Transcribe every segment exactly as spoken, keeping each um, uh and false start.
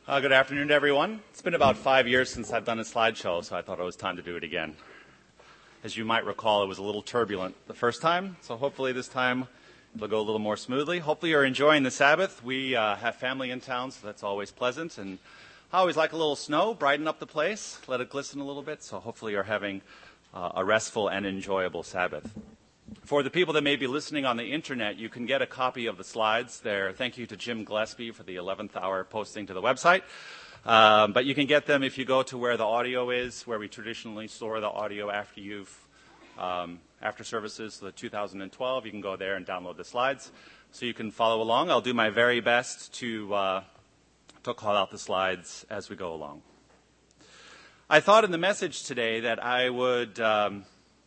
Uh, good afternoon to everyone. It's been about five years since I've done a slideshow, so I thought it was time to do it again. As you might recall, it was a little turbulent the first time, so hopefully this time it'll go a little more smoothly. Hopefully you're enjoying the Sabbath. We uh, have family in town, so that's always pleasant. And I always like a little snow, brighten up the place, let it glisten a little bit, so hopefully you're having uh, a restful and enjoyable Sabbath. For the people that may be listening on the internet, you can get a copy of the slides there. Thank you to Jim Gillespie for the eleventh hour posting to the website. Um, but you can get them if you go to where the audio is, where we traditionally store the audio after you've, um, after services, the two thousand twelve. You can go there and download the slides so you can follow along. I'll do my very best to, uh, to call out the slides as we go along. I thought in the message today that I would um,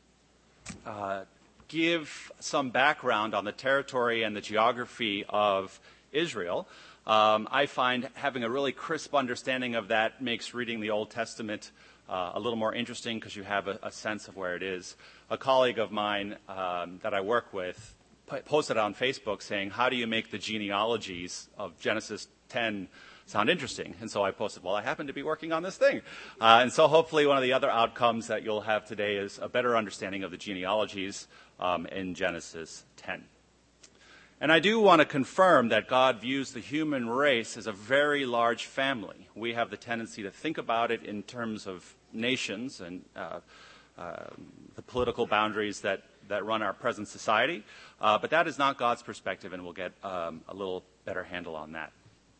uh, give some background on the territory and the geography of Israel. Um, I find having a really crisp understanding of that makes reading the Old Testament uh, a little more interesting because you have a, a sense of where it is. A colleague of mine um, that I work with p- posted on Facebook saying, how do you make the genealogies of Genesis ten sound interesting? And so I posted, well, I happen to be working on this thing. Uh, and so hopefully one of the other outcomes that you'll have today is a better understanding of the genealogies um, in Genesis ten. And I do want to confirm that God views the human race as a very large family. We have the tendency to think about it in terms of nations and uh, uh, the political boundaries that, that run our present society. Uh, but that is not God's perspective, and we'll get um, a little better handle on that.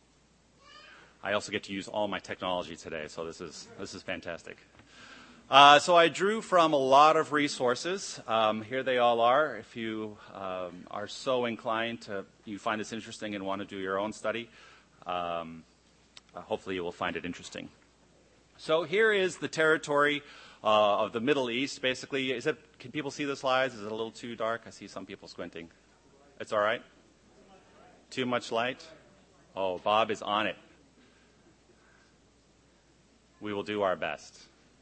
I also get to use all my technology today, so this is this is fantastic. Uh, so I drew from a lot of resources. Um, here they all are. If you um, are so inclined to, you find this interesting and want to do your own study, um, uh, hopefully you will find it interesting. So here is the territory uh, of the Middle East. Basically, is it? Can people see the slides? Is it a little too dark? I see some people squinting. It's all right. Too much light? Oh, Bob is on it. We will do our best.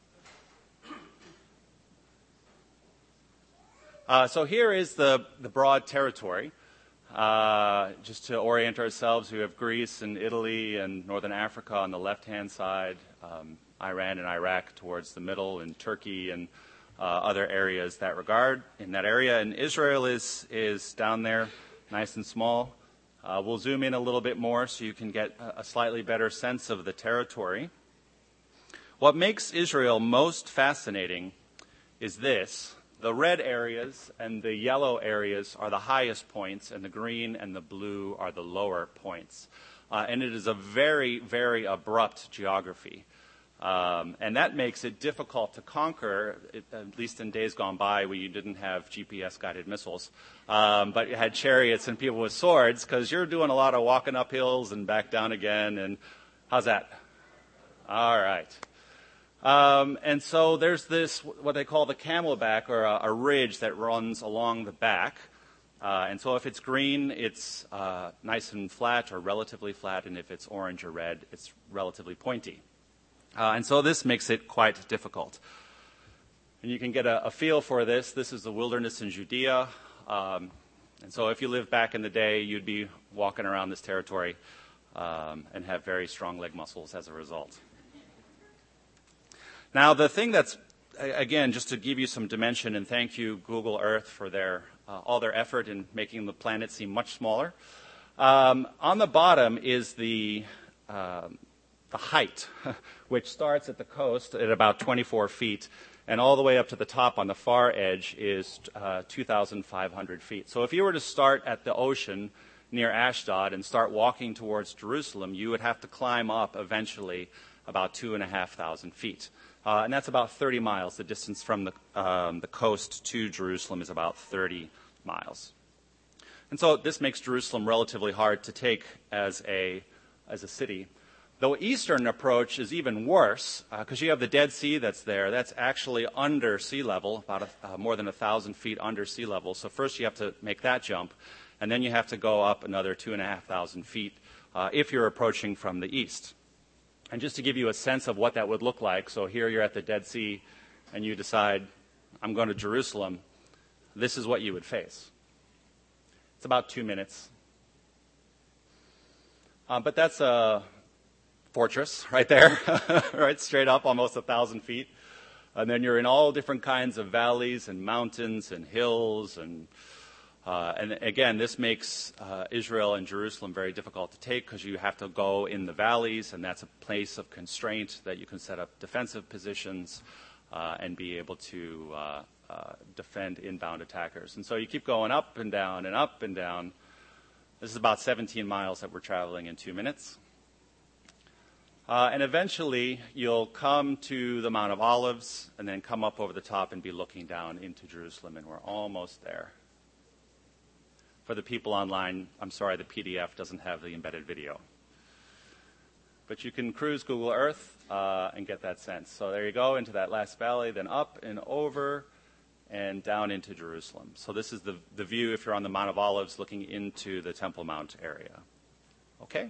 Uh, so here is the, the broad territory. Uh, just to orient ourselves, we have Greece and Italy and Northern Africa on the left-hand side, um, Iran and Iraq towards the middle, and Turkey and uh, other areas that regard in that area. And Israel is, is down there, nice and small. Uh, we'll zoom in a little bit more so you can get a, a slightly better sense of the territory. What makes Israel most fascinating is this. The red areas and the yellow areas are the highest points, and the green and the blue are the lower points. Uh, and it is a very, very abrupt geography. Um, and that makes it difficult to conquer, it, at least in days gone by where you didn't have G P S-guided missiles. Um, but you had chariots and people with swords, because you're doing a lot of walking up hills and back down again. And how's that? All right. Um, and so there's this, what they call the camelback, or a, a ridge that runs along the back. Uh, and so if it's green, it's uh, nice and flat or relatively flat, and if it's orange or red, it's relatively pointy. Uh, and so this makes it quite difficult. And you can get a, a feel for this. This is the wilderness in Judea. Um, and so if you lived back in the day, you'd be walking around this territory um, and have very strong leg muscles as a result. Now, the thing that's, again, just to give you some dimension, and thank you, Google Earth, for their uh, all their effort in making the planet seem much smaller. Um, on the bottom is the uh, the height, which starts at the coast at about twenty-four feet, and all the way up to the top on the far edge is uh, two thousand five hundred feet. So if you were to start at the ocean near Ashdod and start walking towards Jerusalem, you would have to climb up eventually about two and a half thousand feet. Uh, and that's about thirty miles. The distance from the, um, the coast to Jerusalem is about thirty miles. And so this makes Jerusalem relatively hard to take as a, as a city. The eastern approach is even worse, because uh, you have the Dead Sea that's there. That's actually under sea level, about a, uh, more than one thousand feet under sea level. So first you have to make that jump, and then you have to go up another two and a half thousand feet uh, if you're approaching from the east. And just to give you a sense of what that would look like, so here you're at the Dead Sea, and you decide, I'm going to Jerusalem, this is what you would face. It's about two minutes. Uh, but that's a fortress right there, right straight up, almost a thousand feet. And then you're in all different kinds of valleys and mountains and hills. And, uh, and again, this makes uh, Israel and Jerusalem very difficult to take because you have to go in the valleys, and that's a place of constraint that you can set up defensive positions uh, and be able to uh, uh, defend inbound attackers. And so you keep going up and down and up and down. This is about seventeen miles that we're traveling in two minutes. Uh, and eventually, you'll come to the Mount of Olives and then come up over the top and be looking down into Jerusalem, and we're almost there. For the people online, I'm sorry, the P D F doesn't have the embedded video. But you can cruise Google Earth uh, and get that sense. So there you go, into that last valley, then up and over and down into Jerusalem. So this is the, the view if you're on the Mount of Olives looking into the Temple Mount area. Okay?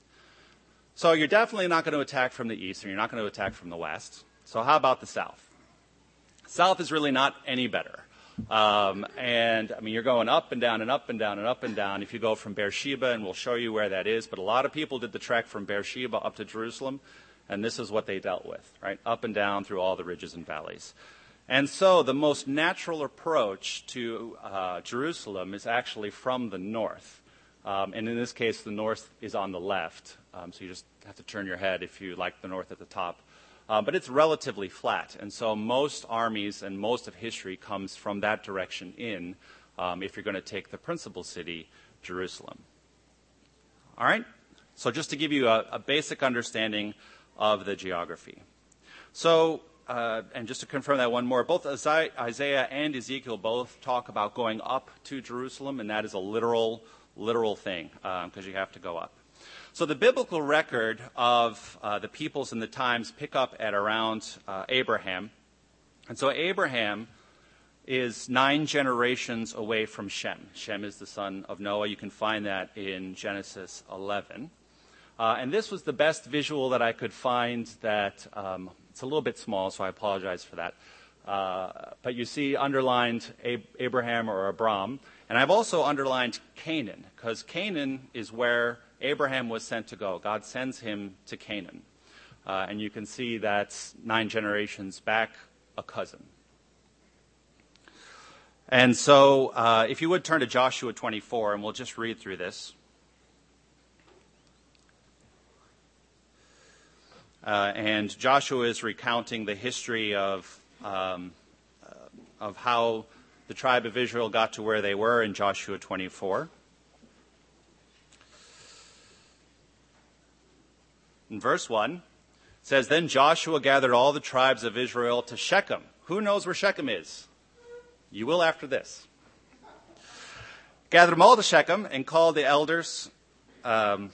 So you're definitely not going to attack from the east, and you're not going to attack from the west. So how about the south? South is really not any better. Um, and, I mean, you're going up and down and up and down and up and down if you go from Beersheba, and we'll show you where that is. But a lot of people did the trek from Beersheba up to Jerusalem, and this is what they dealt with, right? Up and down through all the ridges and valleys. And so the most natural approach to uh, Jerusalem is actually from the north. Um, and in this case, the north is on the left, um, so you just have to turn your head if you like the north at the top. Um, but it's relatively flat, and so most armies and most of history comes from that direction in um, if you're going to take the principal city, Jerusalem. All right? So just to give you a, a basic understanding of the geography. So, uh, and just to confirm that one more, both Isaiah and Ezekiel both talk about going up to Jerusalem, and that is a literal literal thing, because um, you have to go up. So the biblical record of uh, the peoples and the times pick up at around uh, Abraham. And so Abraham is nine generations away from Shem. Shem is the son of Noah. You can find that in Genesis eleven. Uh, and this was the best visual that I could find that, um, it's a little bit small, so I apologize for that. Uh, but you see underlined Ab- Abraham or Abram. And I've also underlined Canaan, because Canaan is where Abraham was sent to go. God sends him to Canaan. Uh, and you can see that's nine generations back, a cousin. And so uh, if you would turn to Joshua twenty-four, and we'll just read through this. Uh, and Joshua is recounting the history of um, uh, of how the tribe of Israel got to where they were in Joshua twenty-four. In verse one, it says, Then Joshua gathered all the tribes of Israel to Shechem. Who knows where Shechem is? You will after this. Gathered them all to Shechem and called the elders, um,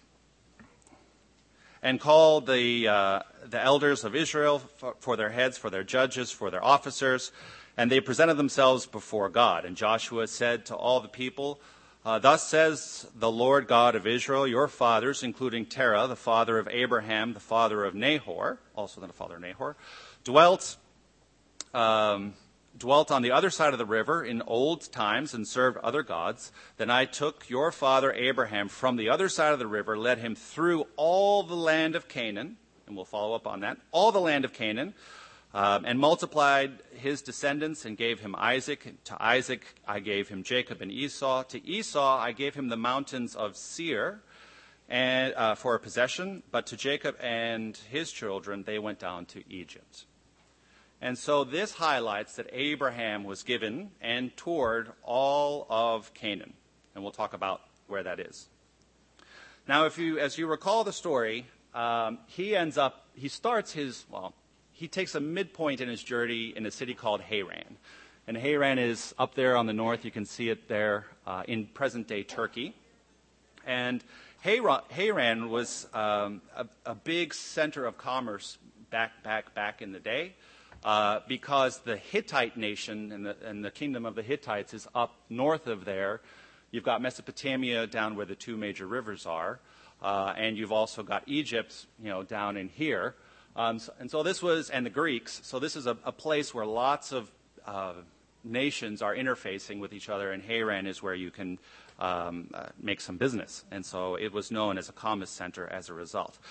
and called the uh, the elders of Israel for, for their heads, for their judges, for their officers. And they presented themselves before God. And Joshua said to all the people, uh, Thus says the Lord God of Israel, your fathers, including Terah, the father of Abraham, the father of Nahor, also the father of Nahor, dwelt, um, dwelt on the other side of the river in old times and served other gods. Then I took your father Abraham from the other side of the river, led him through all the land of Canaan, and we'll follow up on that, all the land of Canaan, Um, and multiplied his descendants and gave him Isaac. To Isaac I gave him Jacob and Esau. To Esau I gave him the mountains of Seir and, uh, for a possession. But to Jacob and his children they went down to Egypt. And so this highlights that Abraham was given and toured all of Canaan. And we'll talk about where that is. Now, if you, as you recall the story, um, he ends up, he starts his, well, he takes a midpoint in his journey in a city called Haran. And Haran is up there on the north. You can see it there uh, in present-day Turkey. And Haran was um, a, a big center of commerce back, back, back in the day uh, because the Hittite nation and the, and the kingdom of the Hittites is up north of there. You've got Mesopotamia down where the two major rivers are. Uh, and you've also got Egypt, you know, down in here. Um, so, and so this was, and the Greeks, so this is a, a place where lots of uh, nations are interfacing with each other, and Haran is where you can um, uh, make some business. And so it was known as a commerce center as a result.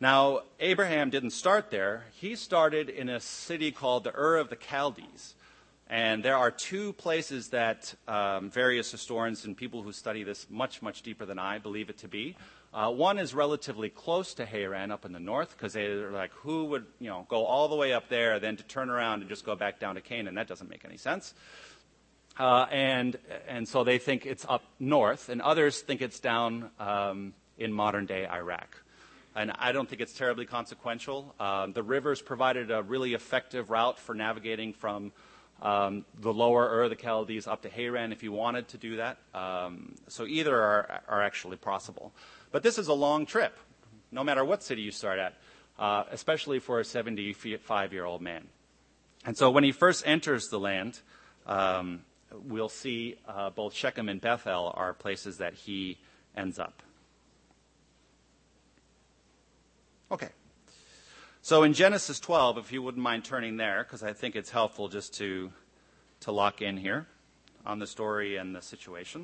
Now, Abraham didn't start there. He started in a city called the Ur of the Chaldees. And there are two places that um, various historians and people who study this much, much deeper than I believe it to be. Uh, one is relatively close to Haran up in the north, because they're like, who would, you know, go all the way up there, then to turn around and just go back down to Canaan? That doesn't make any sense. Uh, and and so they think it's up north, and others think it's down um, in modern-day Iraq. And I don't think it's terribly consequential. Um, the rivers provided a really effective route for navigating from um, the lower Ur of the Chaldees up to Haran if you wanted to do that. Um, so either are, are actually possible. But this is a long trip, no matter what city you start at, uh, especially for a seventy-five-year-old man. And so when he first enters the land, um, we'll see uh, both Shechem and Bethel are places that he ends up. Okay. So in Genesis twelve, if you wouldn't mind turning there, because I think it's helpful just to, to lock in here on the story and the situation.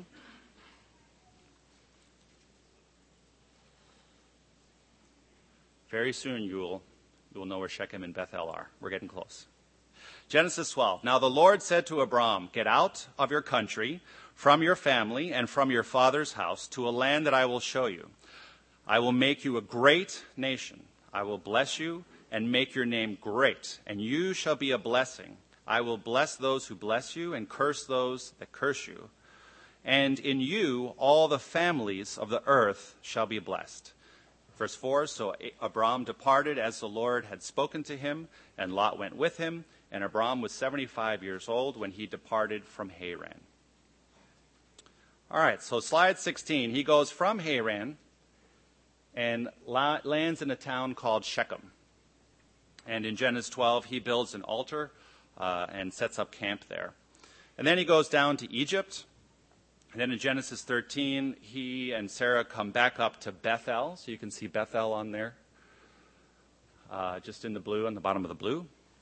Very soon you will, you will know where Shechem and Bethel are. We're getting close. Genesis twelve. Now the Lord said to Abram, "Get out of your country, from your family, and from your father's house, to a land that I will show you. I will make you a great nation. I will bless you and make your name great, and you shall be a blessing. I will bless those who bless you and curse those that curse you. And in you all the families of the earth shall be blessed." Verse four, so Abram departed as the Lord had spoken to him, and Lot went with him. And Abram was seventy-five years old when he departed from Haran. All right, so slide sixteen. He goes from Haran and la- lands in a town called Shechem. And in Genesis twelve, he builds an altar uh, and sets up camp there. And then he goes down to Egypt. And then in Genesis thirteen, he and Sarah come back up to Bethel. So you can see Bethel on there, uh, just in the blue, on the bottom of the blue.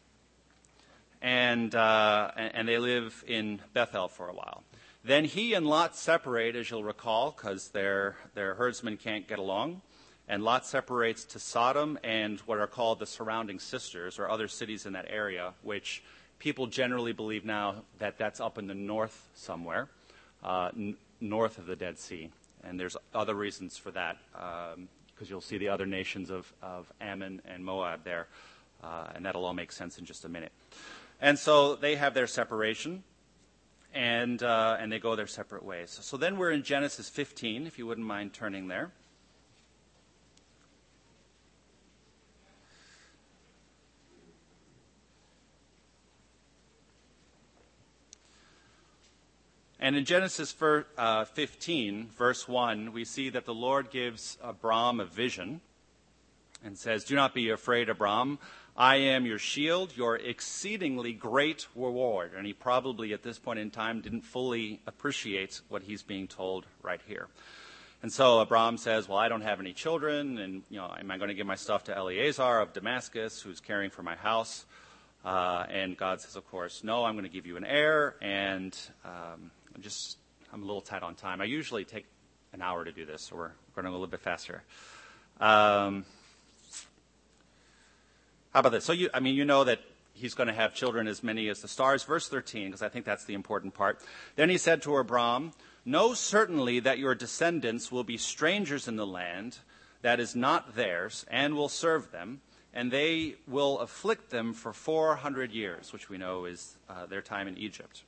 And, uh, and they live in Bethel for a while. Then he and Lot separate, as you'll recall, because their, their herdsmen can't get along. And Lot separates to Sodom and what are called the surrounding sisters, or other cities in that area, which people generally believe now that that's up in the north somewhere, uh, n- north of the Dead Sea. And there's other reasons for that, because um, you'll see the other nations of, of Ammon and Moab there, uh, and that'll all make sense in just a minute. And so they have their separation, and uh, and they go their separate ways. So then we're in Genesis fifteen, if you wouldn't mind turning there. And in Genesis fifteen, verse one, we see that the Lord gives Abram a vision and says, "Do not be afraid, Abram. I am your shield, your exceedingly great reward." And he probably at this point in time didn't fully appreciate what he's being told right here. And so Abram says, "Well, I don't have any children, and you know, am I going to give my stuff to Eleazar of Damascus, who's caring for my house?" Uh, and God says, of course, "No, I'm going to give you an heir." And um, I'm just, I'm a little tight on time. I usually take an hour to do this, so we're going a little bit faster. Um, How about this? So, you, I mean, you know that he's going to have children as many as the stars. Verse thirteen, because I think that's the important part. Then he said to Abram, "Know certainly that your descendants will be strangers in the land that is not theirs, and will serve them, and they will afflict them for four hundred years, which we know is uh, their time in Egypt.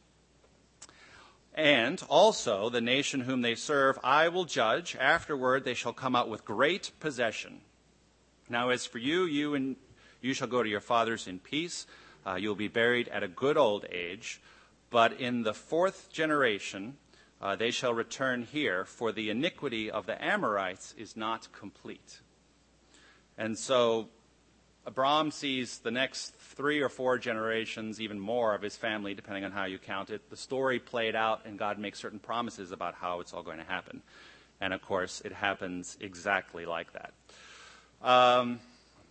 And also the nation whom they serve I will judge. Afterward they shall come out with great possession. Now as for you, you and you shall go to your fathers in peace. Uh, you will be buried at a good old age. But in the fourth generation uh, they shall return here, for the iniquity of the Amorites is not complete." And so Abram sees the next three or four generations, even more, of his family, depending on how you count it. The story played out, and God makes certain promises about how it's all going to happen. And, of course, it happens exactly like that. Um,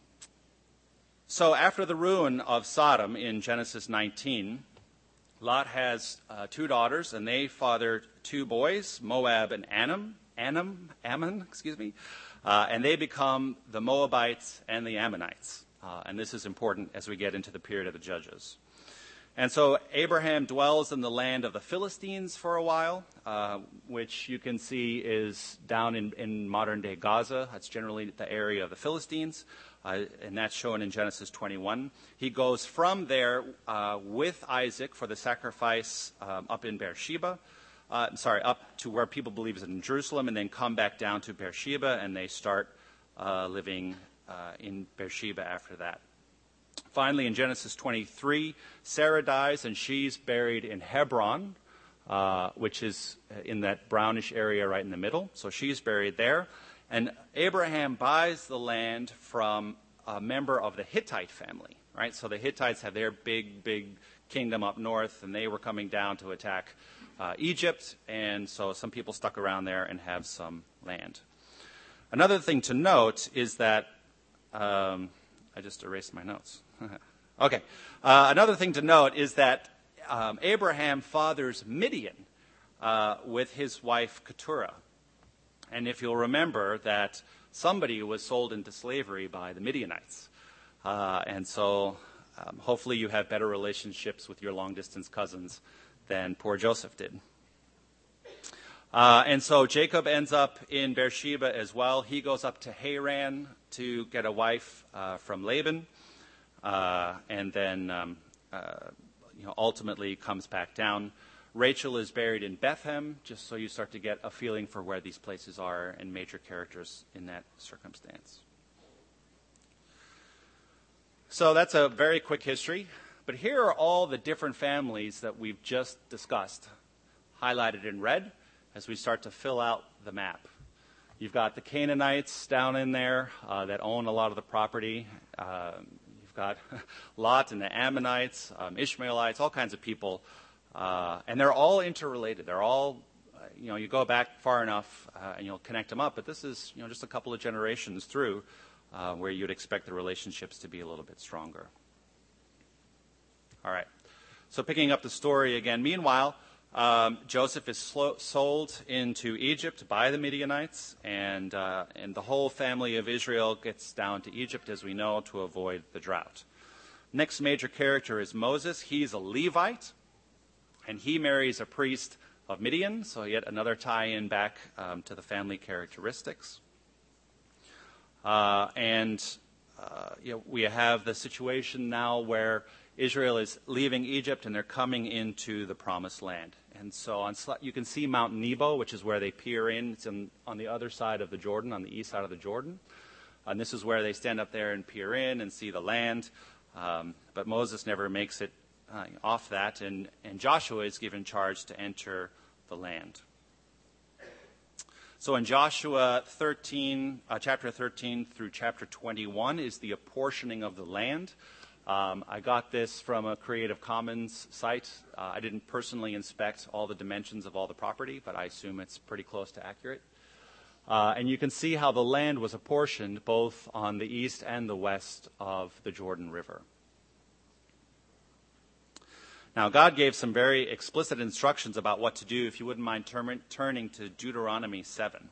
so after the ruin of Sodom in Genesis nineteen, Lot has uh, two daughters, and they father two boys, Moab and Ammon. Ammon, Ammon, excuse me, uh, and they become the Moabites and the Ammonites. Uh, and this is important as we get into the period of the Judges. And so Abraham dwells in the land of the Philistines for a while, uh, which you can see is down in, in modern-day Gaza. That's generally the area of the Philistines, uh, and that's shown in Genesis twenty-one. He goes from there uh, with Isaac for the sacrifice um, up in Beersheba, uh, sorry, up to where people believe is in Jerusalem, and then come back down to Beersheba, and they start uh, living uh, in Beersheba after that. Finally, in Genesis twenty-three, Sarah dies, and she's buried in Hebron, uh, which is in that brownish area right in the middle. So she's buried there. And Abraham buys the land from a member of the Hittite family, right? So the Hittites have their big, big kingdom up north, and they were coming down to attack uh, Egypt. And so some people stuck around there and have some land. Another thing to note is that um, I just erased my notes. Okay. Uh, another thing to note is that um, Abraham fathers Midian uh, with his wife Keturah. And if you'll remember that somebody was sold into slavery by the Midianites. Uh, and so um, hopefully you have better relationships with your long-distance cousins than poor Joseph did. Uh, and so Jacob ends up in Beersheba as well. He goes up to Haran to get a wife uh, from Laban. Uh, and then, um, uh, you know, ultimately comes back down. Rachel is buried in Bethlehem, just so you start to get a feeling for where these places are and major characters in that circumstance. So that's a very quick history. But here are all the different families that we've just discussed, highlighted in red, as we start to fill out the map. You've got the Canaanites down in there uh, that own a lot of the property. Uh, got Lot and the Ammonites, um, Ishmaelites, all kinds of people. Uh, and they're all interrelated. They're all, uh, you know, you go back far enough uh, and you'll connect them up. But this is, you know, just a couple of generations through uh, where you'd expect the relationships to be a little bit stronger. All right. So picking up the story again. Meanwhile, um, Joseph is slo- sold into Egypt by the Midianites, and uh, and the whole family of Israel gets down to Egypt, as we know, to avoid the drought. Next major character is Moses. He's a Levite, and he marries a priest of Midian, so yet another tie-in back um, to the family characteristics. Uh, and uh, you know, we have the situation now where Israel is leaving Egypt and they're coming into the Promised Land. And so on, you can see Mount Nebo, which is where they peer in. It's in, on the other side of the Jordan, on the east side of the Jordan. And this is where they stand up there and peer in and see the land. Um, but Moses never makes it uh, off that, and, and Joshua is given charge to enter the land. So in Joshua thirteen, uh, chapter thirteen through chapter twenty-one is the apportioning of the land. Um, I got this from a Creative Commons site. Uh, I didn't personally inspect all the dimensions of all the property, but I assume it's pretty close to accurate. Uh, and you can see how the land was apportioned both on the east and the west of the Jordan River. Now, God gave some very explicit instructions about what to do. If you wouldn't mind turn, turning to Deuteronomy seven.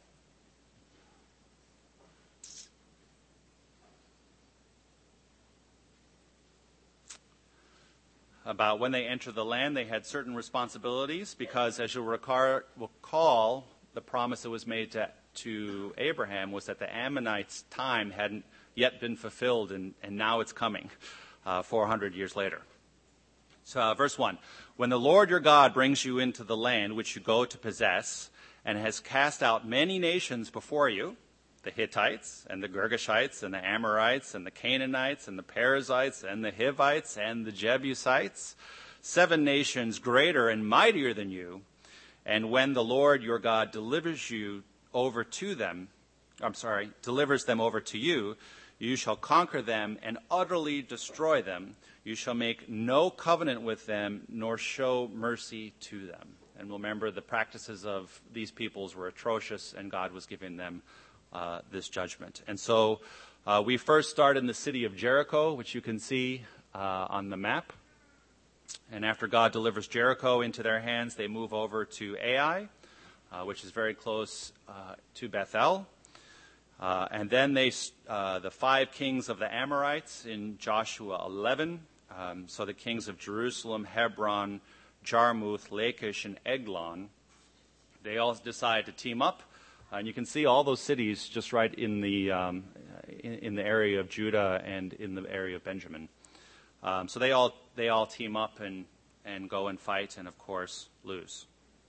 About when they enter the land, they had certain responsibilities because, as you'll recall, the promise that was made to, to Abraham was that the Ammonites' time hadn't yet been fulfilled, and, and now it's coming uh, four hundred years later. So, uh, verse one, when the Lord your God brings you into the land which you go to possess, and has cast out many nations before you, the Hittites, and the Girgashites, and the Amorites, and the Canaanites, and the Perizzites, and the Hivites, and the Jebusites, seven nations greater and mightier than you, and when the Lord your God delivers you over to them, I'm sorry, delivers them over to you, you shall conquer them and utterly destroy them. You shall make no covenant with them, nor show mercy to them. And remember, the practices of these peoples were atrocious, and God was giving them uh, this judgment. And so uh, we first start in the city of Jericho, which you can see uh, on the map. And after God delivers Jericho into their hands, they move over to Ai, uh, which is very close uh, to Bethel. Uh, and then they, uh, the five kings of the Amorites in Joshua eleven. Um, so the kings of Jerusalem, Hebron, Jarmuth, Lachish, and Eglon, they all decide to team up. Uh, and you can see all those cities just right in the um, in, in the area of Judah and in the area of Benjamin. Um, so they all they all team up and, and go and fight, and of course lose.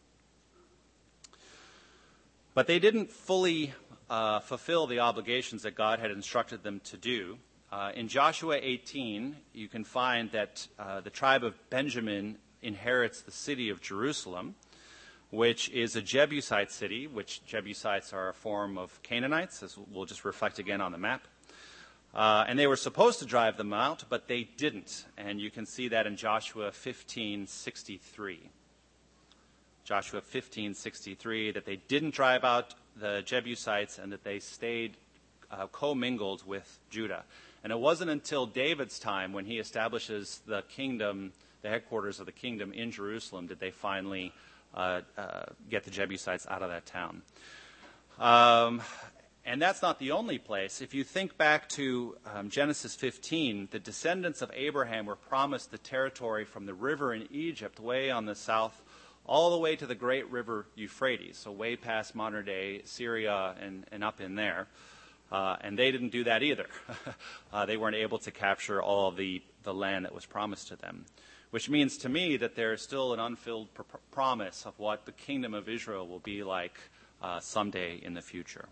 But they didn't fully uh, fulfill the obligations that God had instructed them to do. Uh, in Joshua eighteen, you can find that uh, the tribe of Benjamin inherits the city of Jerusalem, which is a Jebusite city, which Jebusites are a form of Canaanites, as we'll just reflect again on the map. Uh, and they were supposed to drive them out, but they didn't. And you can see that in Joshua fifteen sixty-three. Joshua fifteen sixty-three, that they didn't drive out the Jebusites and that they stayed uh, commingled with Judah. And it wasn't until David's time, when he establishes the kingdom, the headquarters of the kingdom in Jerusalem, did they finally uh, uh, get the Jebusites out of that town. Um, and that's not the only place. If you think back to um, Genesis fifteen, the descendants of Abraham were promised the territory from the river in Egypt, way on the south, all the way to the great river Euphrates, so way past modern-day Syria and, and up in there. Uh, and they didn't do that either. uh, they weren't able to capture all of the, the land that was promised to them, which means to me that there is still an unfilled pr- promise of what the kingdom of Israel will be like uh, someday in the future.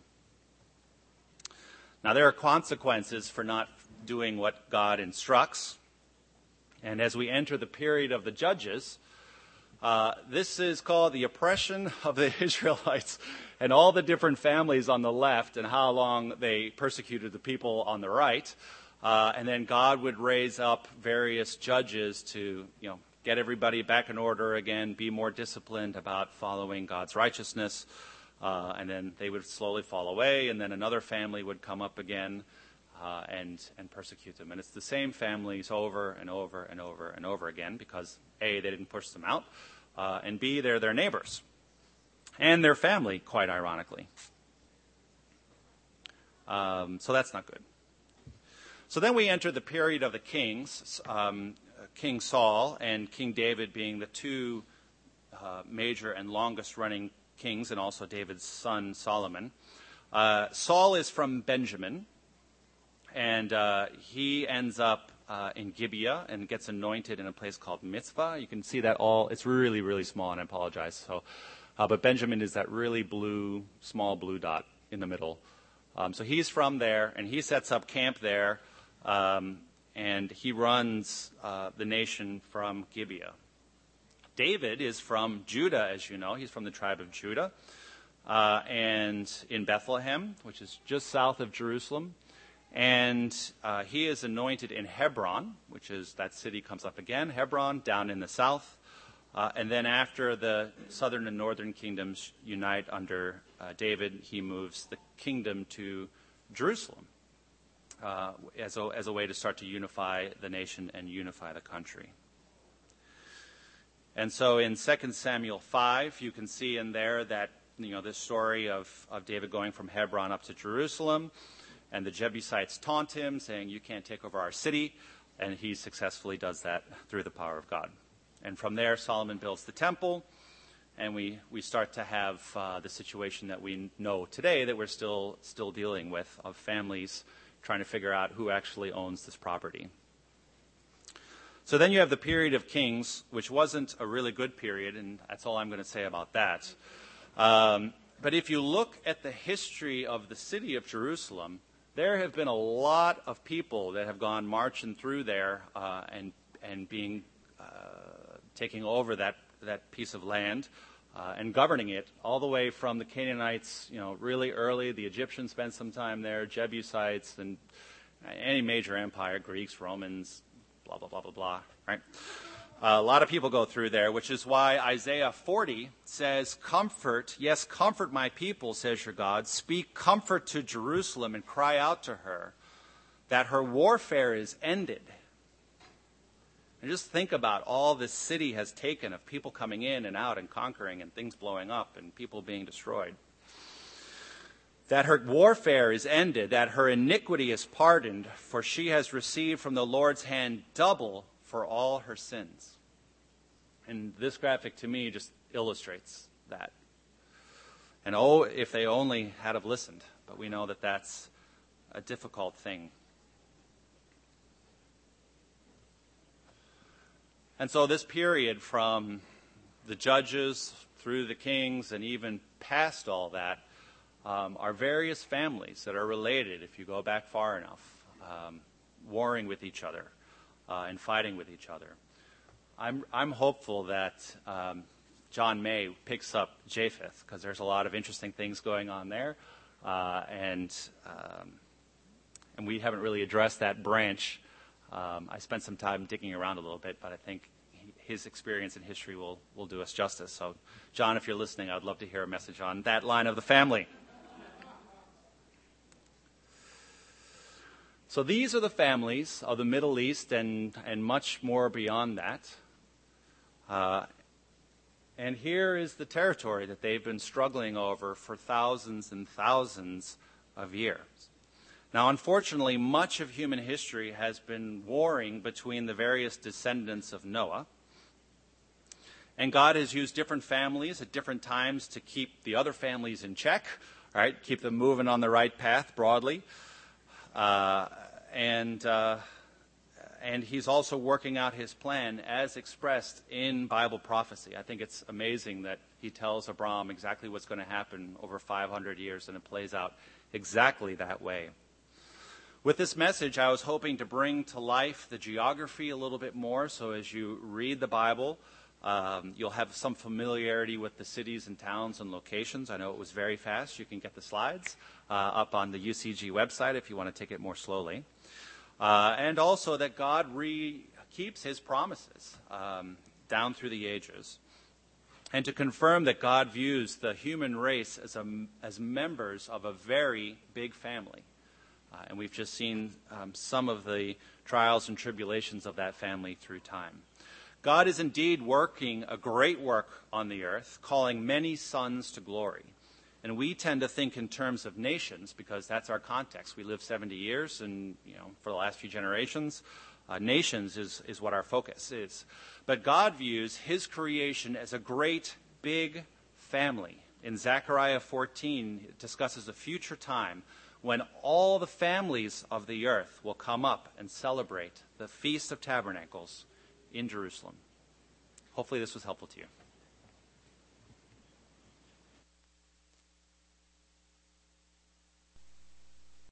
Now, there are consequences for not doing what God instructs. And as we enter the period of the Judges, Uh, this is called the oppression of the Israelites and all the different families on the left and how long they persecuted the people on the right. Uh, and then God would raise up various judges to, you know, get everybody back in order again, be more disciplined about following God's righteousness. Uh, and then they would slowly fall away, and then another family would come up again uh, and, and persecute them. And it's the same families over and over and over and over again because, A, they didn't push them out, Uh, and B, they're their neighbors and their family, quite ironically. Um, so that's not good. So then we enter the period of the kings, um, King Saul and King David being the two uh, major and longest-running kings, and also David's son Solomon. Uh, Saul is from Benjamin, and uh, he ends up Uh, in Gibeah and gets anointed in a place called Mitzvah. You can see that all, it's really, really small, and I apologize. So, uh, but Benjamin is that really blue, small blue dot in the middle. Um, so he's from there, and he sets up camp there, um, and he runs uh, the nation from Gibeah. David is from Judah, as you know. He's from the tribe of Judah, uh, and in Bethlehem, which is just south of Jerusalem. And uh, he is anointed in Hebron, which is, that city comes up again, Hebron, down in the south. Uh, and then after the southern and northern kingdoms unite under uh, David, he moves the kingdom to Jerusalem uh, as, a, as a way to start to unify the nation and unify the country. And so in Second Samuel five, you can see in there that, you know, this story of, of David going from Hebron up to Jerusalem. And the Jebusites taunt him, saying, you can't take over our city. And he successfully does that through the power of God. And from there, Solomon builds the temple. And we, we start to have uh, the situation that we know today that we're still, still dealing with, of families trying to figure out who actually owns this property. So then you have the period of kings, which wasn't a really good period. And that's all I'm going to say about that. Um, but if you look at the history of the city of Jerusalem, there have been a lot of people that have gone marching through there uh, and and being uh, taking over that that piece of land uh, and governing it all the way from the Canaanites, you know, really early. The Egyptians spent some time there, Jebusites, and any major empire, Greeks, Romans, blah blah blah blah blah. Right. Uh, a lot of people go through there, which is why Isaiah forty says, comfort, yes, comfort my people, says your God. Speak comfort to Jerusalem and cry out to her that her warfare is ended And just think about all this city has taken of people coming in and out and conquering and things blowing up and people being destroyed. That her warfare is ended, that her iniquity is pardoned, for she has received from the Lord's hand double for all her sins. And this graphic to me just illustrates that. And oh, if they only had have listened. But we know that that's a difficult thing. And so this period from the judges through the kings and even past all that um, are various families that are related, if you go back far enough, um, warring with each other uh, and fighting with each other. I'm, I'm hopeful that um, John May picks up Japheth, because there's a lot of interesting things going on there. Uh, and um, and we haven't really addressed that branch. Um, I spent some time digging around a little bit, but I think he, his experience in history will, will do us justice. So, John, if you're listening, I'd love to hear a message on that line of the family. So these are the families of the Middle East and, and much more beyond that. Uh, and here is the territory that they've been struggling over for thousands and thousands of years. Now, unfortunately, much of human history has been warring between the various descendants of Noah. And God has used different families at different times to keep the other families in check, right? Keep them moving on the right path broadly. Uh, and uh, and he's also working out his plan as expressed in Bible prophecy. I think it's amazing that he tells Abraham exactly what's going to happen over five hundred years, and it plays out exactly that way. With this message, I was hoping to bring to life the geography a little bit more, so as you read the Bible, um, you'll have some familiarity with the cities and towns and locations. I know it was very fast. You can get the slides uh, up on the U C G website if you want to take it more slowly. Uh, and also that God re- keeps his promises um, down through the ages. And to confirm that God views the human race as, a, as members of a very big family. Uh, and we've just seen um, some of the trials and tribulations of that family through time. God is indeed working a great work on the earth, calling many sons to glory. And we tend to think in terms of nations because that's our context. We live seventy years, and you know, for the last few generations, uh, nations is, is what our focus is. But God views his creation as a great, big family. In Zechariah fourteen, it discusses a future time when all the families of the earth will come up and celebrate the Feast of Tabernacles in Jerusalem. Hopefully this was helpful to you.